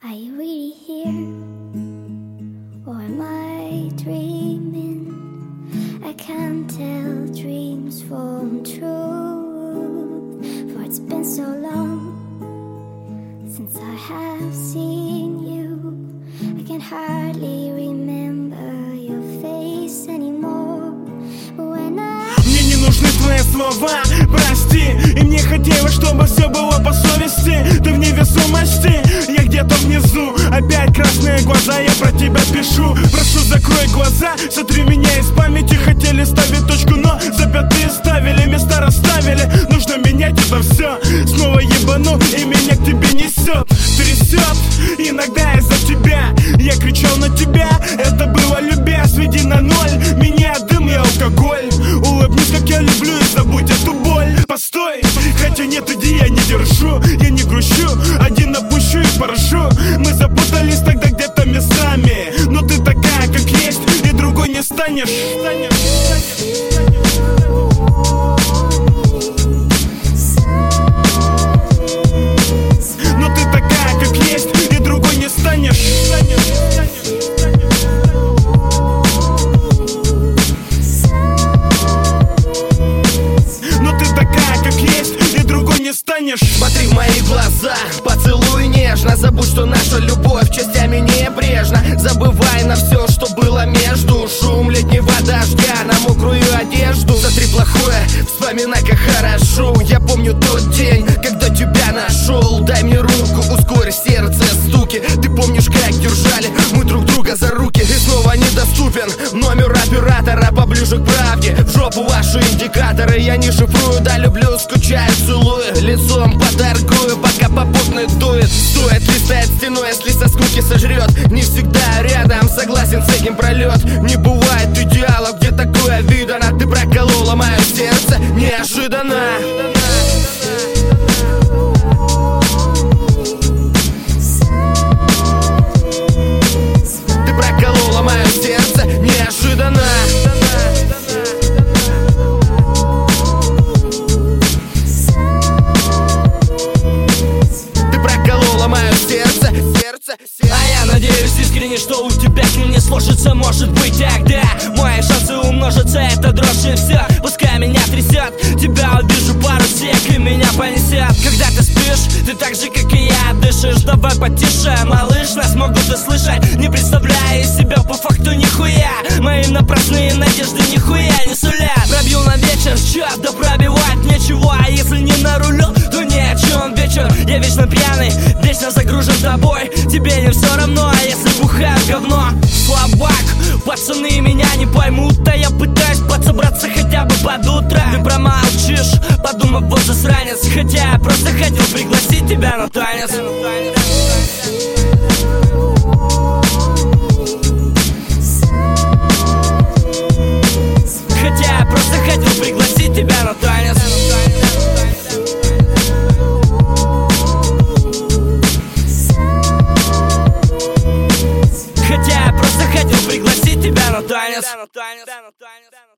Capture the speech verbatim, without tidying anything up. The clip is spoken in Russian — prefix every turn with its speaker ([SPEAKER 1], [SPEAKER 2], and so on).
[SPEAKER 1] Are you really here? Or am I dreaming? I can't tell dreams from truth, for it's been so long since I have seen you. I can hardly remember your face anymore. But when I...
[SPEAKER 2] Мне не нужны твои слова, прости. И мне хотелось, чтобы все было по совести. Ты в невесомости, я где-то внизу. Опять красные глаза, я про тебя пишу. Прошу, закрой глаза, сотри меня из памяти. Хотели ставить точку, но запятые ставили, места расставили. Нужно менять это все. Снова ебану, и меня к тебе несет. Трясет, иногда из-за тебя. Я кричал на тебя, это было любя. Сведи на ноль, меня дым и алкоголь. Улыбнись, как я люблю, и забудь эту боль. Постой, хотя нет, иди, я не держу. Я не грущу, один опущу и порошу. Мы запутались тогда где-то местами, но ты такая, как есть, и другой не станешь. Но ты такая, как есть, и другой не станешь.
[SPEAKER 3] Смотри в мои глаза, поцелуй нежно. Забудь, что наша любовь частями небрежна. Забывай на все, что было между. Шум летнего дождя на мокрую одежду. Сотри плохое, вспоминай, как хорошо. Я помню тот день, когда тебя нашел. Дай мне руку, ускорь сердце стуки. Ты помнишь, как держали мы друг друга за руки? И снова недоступен номер оператора. Поближе к правде, в жопу ваши индикаторы. Я не шифрую, да люблю, скучаю, целую. Лицом поторгую, пока попутный дует. Стоит листать стену, если со скуки сожрет. Не всегда рядом, согласен с этим пролет. Не бывает идеалов, где такое видано. Ты проколола мое сердце неожиданно. Ты проколола мое сердце неожиданно.
[SPEAKER 4] А я надеюсь искренне, что у тебя к ним не сложится. Может быть, тогда мои шансы умножатся. Это дрожь и все, пускай меня трясет. Тебя увижу пару сек и меня понесет. Когда ты спишь, ты так же, как и я, дышишь. Давай потише, малыш, нас могут услышать. Не представляя из себя по факту нихуя. Мои напрасные надежды нихуя не сулят. Пробью на вечер счет, да пробивать нечего. А если не на рулю, то ни о чем вечер. Я вечно пьяный, вечно загружен тобой. Тебе не все равно, а если бухаю говно. Слабак, пацаны меня не поймут. Да я пытаюсь подсобраться хотя бы под утро. Ты промолчишь, подумав, вот засранец. Хотя я просто хотел пригласить тебя на танец. Хотя я просто хотел пригласить тебя на танец. Хотя я просто хотел пригласить тебя на танец.